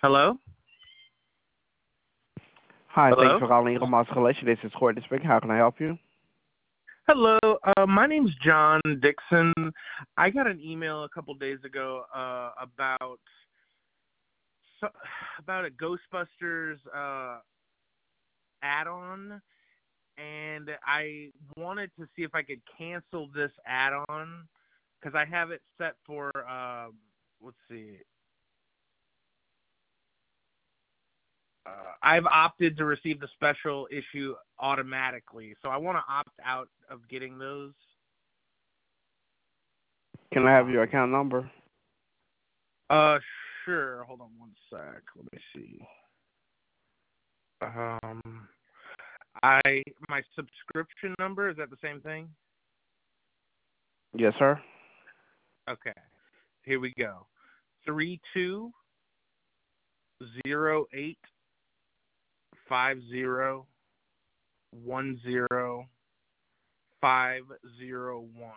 Hello? Hi, thanks Hello? for calling Eagle Moss Collection. This is Courtney speaking. How can I help you? Hello. My name's John Dixon. I got an email a couple days ago so, about a Ghostbusters add-on, and I wanted to see if I could cancel this add-on because I have it set for let's see. I've opted to receive the special issue automatically, so I want to opt out of getting those. Can I have your account number? Uh, sure. Hold on one sec. Let me see. My subscription number, is that the same thing? Yes, sir. Okay. Here we go. 320850100501.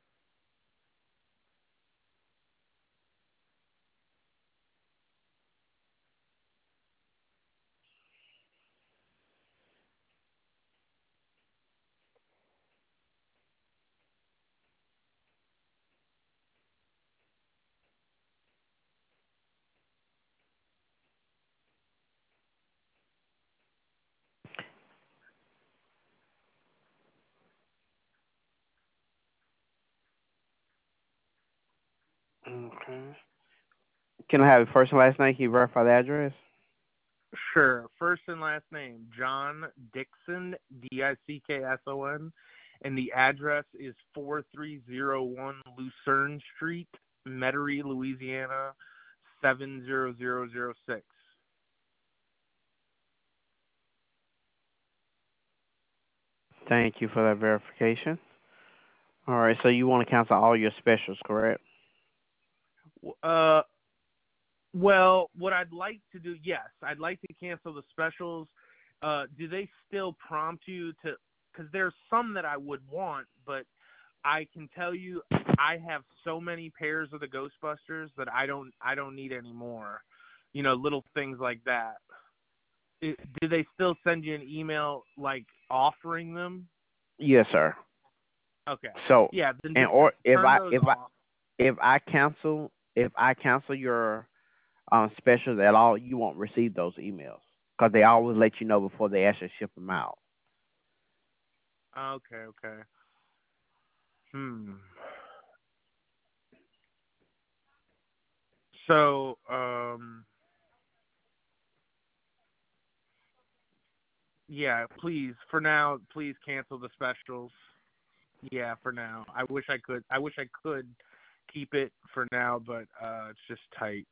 Okay. Can I have your first and last name? Can you verify the address? Sure. First and last name, John Dixon, Dickson, and the address is 4301 Lucerne Street, Metairie, Louisiana, 70006. Thank you for that verification. All right, so you want to cancel all your specials, correct? Uh, well, what I'd like to do, yes, I'd like to cancel the specials. Do they still prompt you to? Because there's some that I would want, but I can tell you, I have so many pairs of the Ghostbusters that I don't need any more. You know, little things like that. Do they still send you an email like offering them? Yes, sir. Okay. So, Yeah, then and just or turn those off. if I cancel your specials at all, you won't receive those emails because they always let you know before they actually ship them out. Okay, okay. Hmm. So, yeah, please, for now, please cancel the specials. Yeah, for now. I wish I could keep it for now, but it's just tight.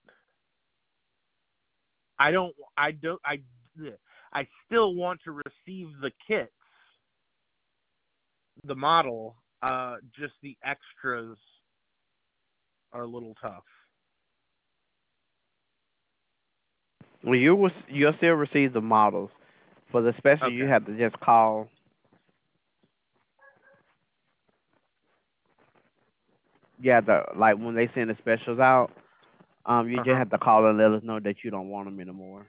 I don't I don't I still want to receive the kits, the model, just the extras are a little tough. Well, you'll still receive the models. For the special, you Okay. have to just call. You have to like when they send the specials out. You just Uh-huh. have to call and let us know that you don't want them anymore.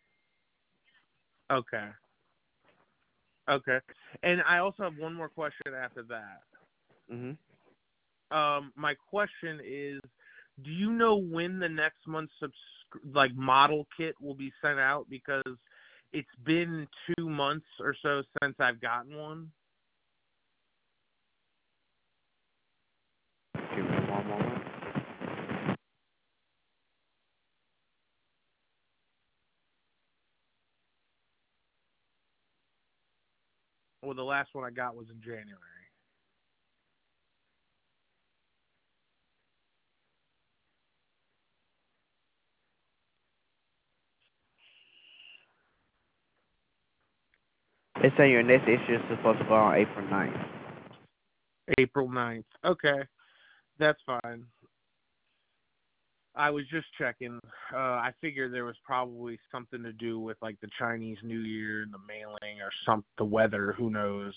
Okay. Okay. And I also have one more question after that. Mhm. My question is, do you know when the next month's model kit will be sent out? Because it's been 2 months or so since I've gotten one. Give me one moment. Well, the last one I got was in January. They say your next issue is supposed to go on April 9th. April 9th. Okay, that's fine. I was just checking. I figured there was probably something to do with like the Chinese New Year and the mailing or the weather. Who knows?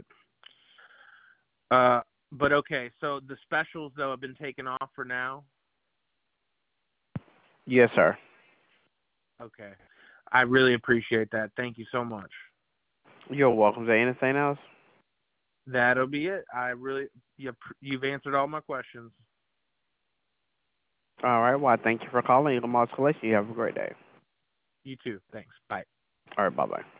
Uh, but okay. So the specials though have been taken off for now. Yes, sir. Okay. I really appreciate that. Thank you so much. You're welcome. Is there anything else? That'll be it. You've answered all my questions. All right. Well, thank you for calling Eagle Moss Collection. You have a great day. You too. Thanks. Bye. All right. Bye-bye.